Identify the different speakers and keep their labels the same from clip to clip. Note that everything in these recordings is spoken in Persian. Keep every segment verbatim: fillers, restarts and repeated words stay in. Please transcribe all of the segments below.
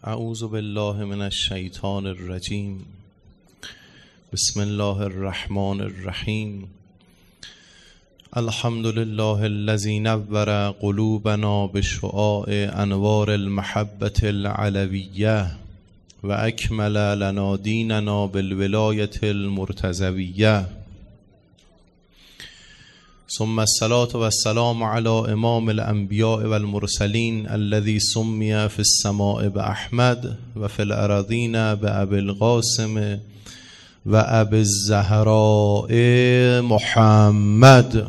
Speaker 1: اعوذ بالله من الشیطان الرجیم. بسم الله الرحمن الرحیم. الحمد لله الذي نور قلوبنا بشعاع انوار المحبة العلویة و اکمل لنا دیننا بالولایة المرتضویة. ثم الصلاة والسلام على امام الانبیاء والمرسلین الذي سمي في السماء بأحمد و في الأراضين بأبي القاسم و ابی الزهراء محمد.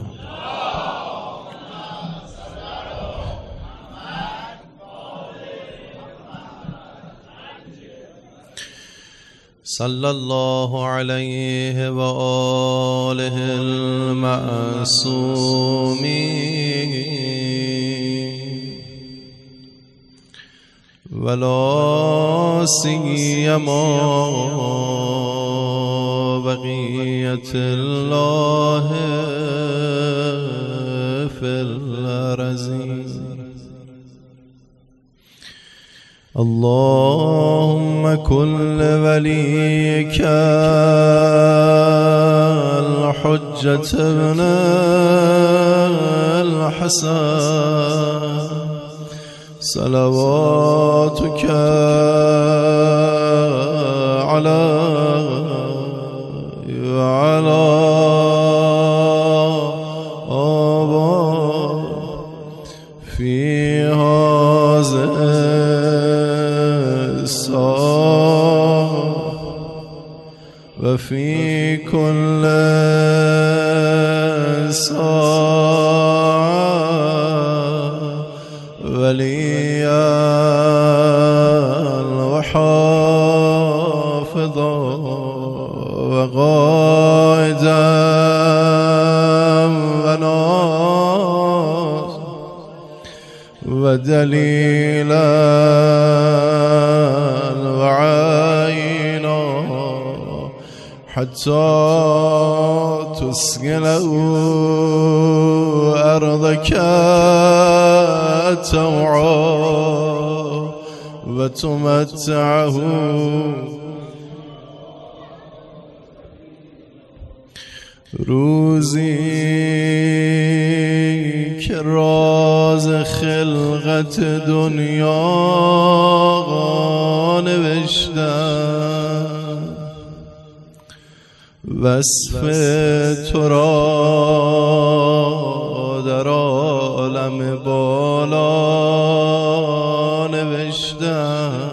Speaker 1: صلی الله علیه و آله المعصومین ولا سیما بقیت الله فی الارضین. اللهم كن لوليك الحجة ابن الحسن صلواتك عليه وعلى آبائه في هذه وفي كل ساعة وليا وحافظا وقائدا وناصرا ودليلا وعينا حتى تسكنه أرضك توعا وتمتعه روزی که راز خلقت دنیا نوشتم، وصف تو را در عالم بالا نوشتم.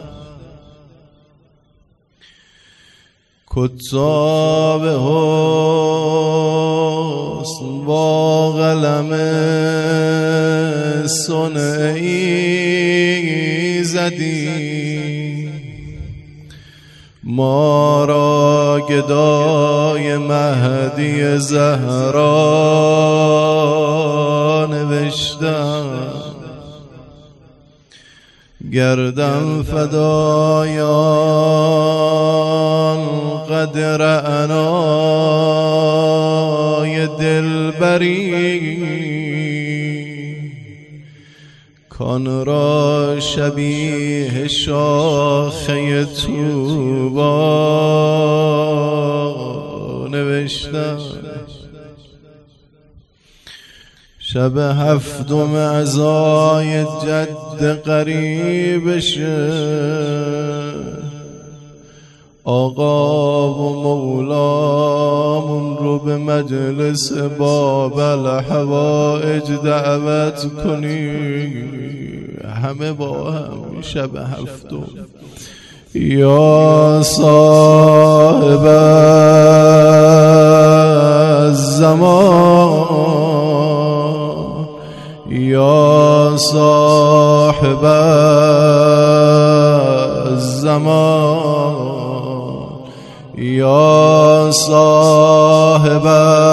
Speaker 1: کتاب حسن با قلم صنعی زدی، ما را گدای مهدی زهرا نوشتم. گردم فدایان قدر عنای دلبری، کان را شبیه شاخه طوبا نوشتم. شب هفتم عزای جد قریبشه، آقا و مولامون رو به مجلس باب الحوائج دعوت کنی، همه با هم شب هفتم. یا صاحب الزمان، یا صاحب الزمان، یا صاحب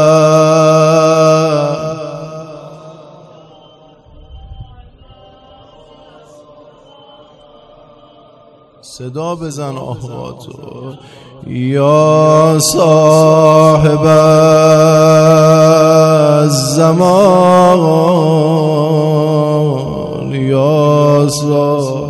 Speaker 1: صدا بزن آقا تو. یا صاحب الزمان، یا صاحب